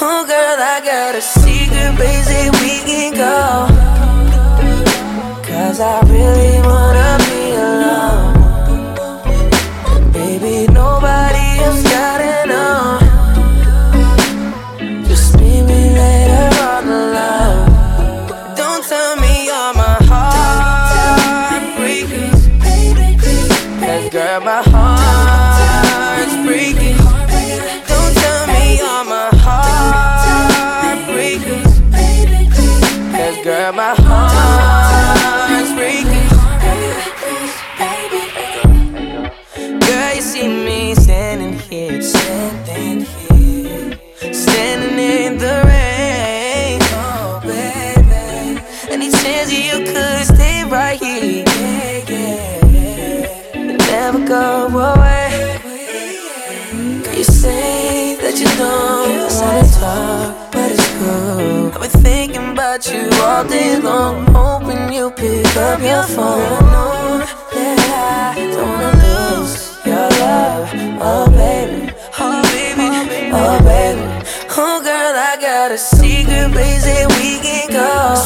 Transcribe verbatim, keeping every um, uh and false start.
Oh girl, I got a secret place that we can go, 'cause I really wanna be alone. And baby, nobody else gotta know. Just meet me later on the love. Don't tell me you're my heartbreaker, 'cause girl, my heart's breaking. Don't tell me you're my heartbreaker, 'cause girl, my heart's breaking. Girl, you see me standing here, standing here, standing in the rain. Oh baby, any chance you could stay right here, yeah, yeah, and never go away. You say that you don't wanna talk, but it's cool. I've been thinking about you all day long, hoping you pick up your phone. I know that I don't wanna lose your love, oh baby, oh baby, oh baby. Oh girl, I got a secret place that we can go,